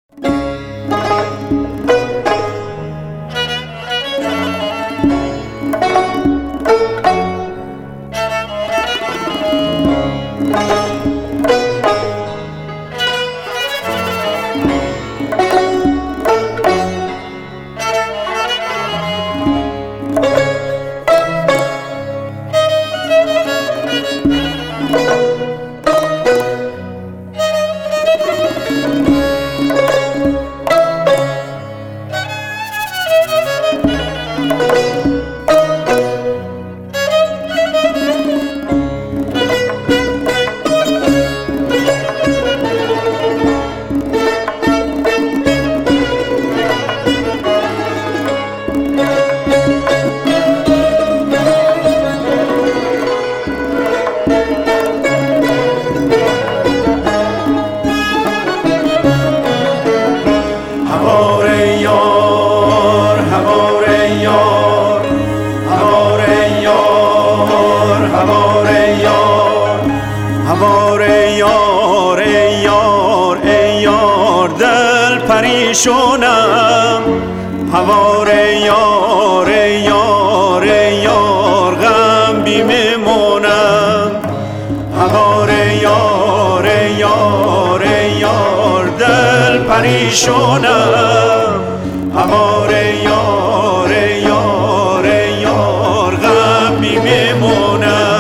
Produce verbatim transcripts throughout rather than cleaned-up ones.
پریشونم هوار یار یار یار غم بی میمونم هوار یار یار یار دل پریشونم هوار یار یار یار غم بی میمونم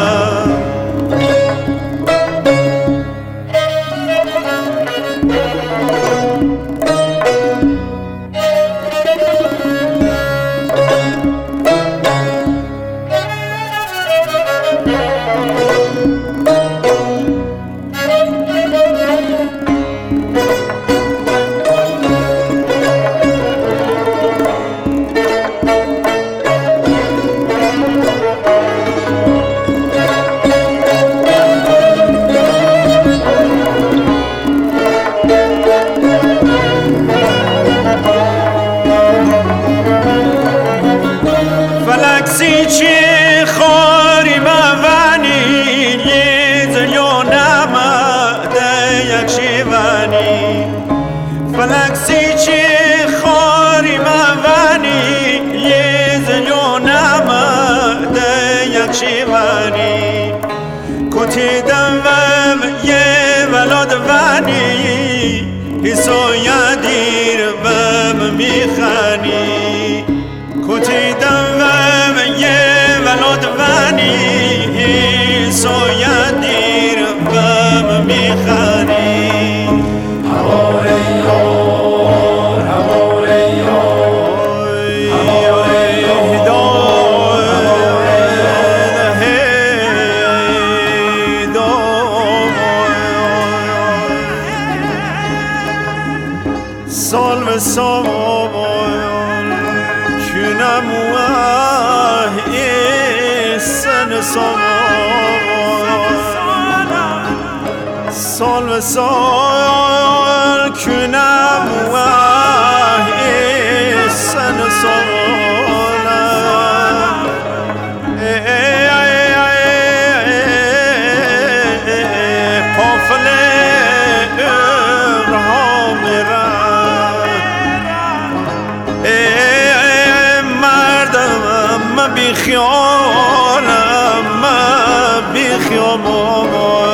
چی خاری موانی یه زلیو نمده یک شیوانی فلکسی چی خاری موانی یه زلیو نمده یک شیوانی کتی دوم یه ولاد وانی حسو یادیر بم میخانی کتی دوم یه ولاد وانی سویدیر بم میخانی هوار یار هوار یار هوار سال و سال کنم واه سن سال و سال کنم واه سن سال قافله رها میرم مردم بی خیالم بی خیالم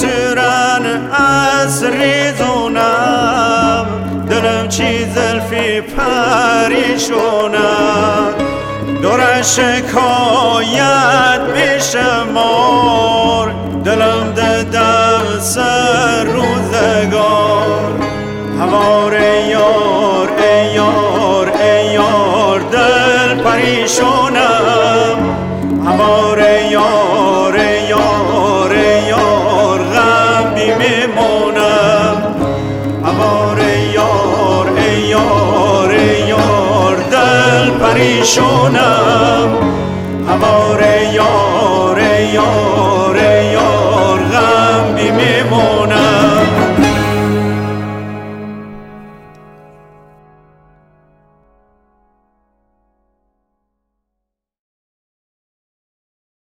سورن از ریزونم دلم چی زلفی پریشونم دور شکایت بیشمار دلم ددم سر روزگار هوار یار ای یار ای یار دل پریشونم هوار یار ای یار ای یار غم بی میمونم هوار یار ای یار ای یار دل پریشونم هوار یار